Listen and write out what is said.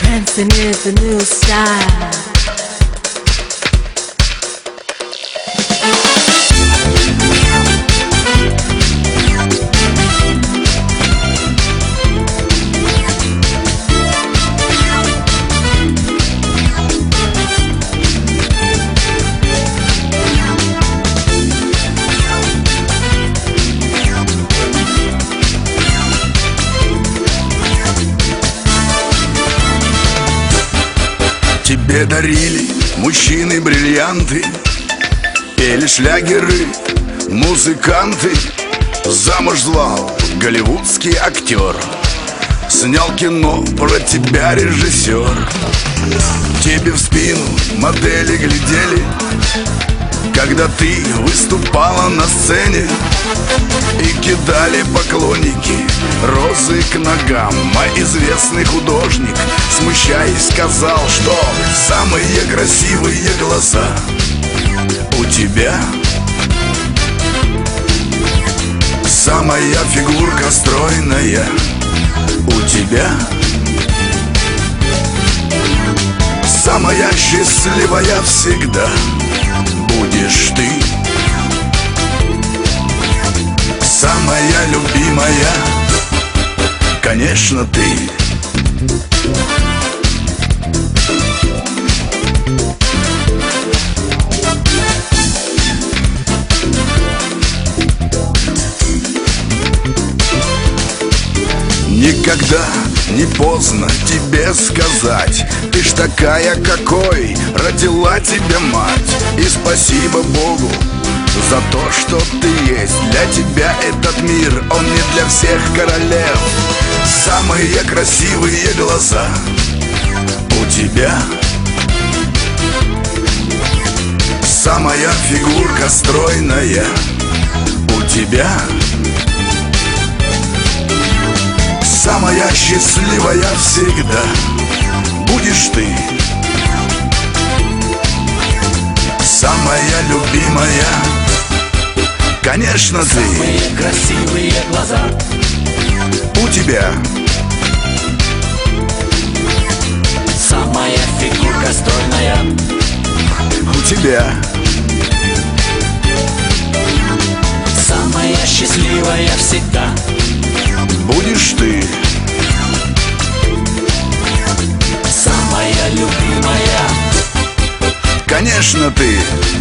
dancing is the new style. Тебе дарили мужчины бриллианты, пели шлягеры музыканты. Замуж звал голливудский актер, снял кино про тебя режиссер. Тебе в спину модели глядели, когда ты выступала на сцене, и кидали поклонники розы к ногам. А известный художник, смущаясь, сказал, что самые красивые глаза у тебя. Самая фигурка стройная у тебя. Самая счастливая всегда будешь ты. Самая любимая, конечно, ты. Никогда не поздно тебе сказать: ты ж такая, какой родила тебя мать. И спасибо Богу за то, что ты есть. Для тебя этот мир, он не для всех королев. Самые красивые глаза у тебя. Самая фигурка стройная у тебя. Самая счастливая всегда будешь ты. Самая любимая, конечно, ты. Самые красивые глаза у тебя. Самая фигурка стройная у тебя. Самая счастливая всегда будешь ты. Самая любимая, конечно, ты.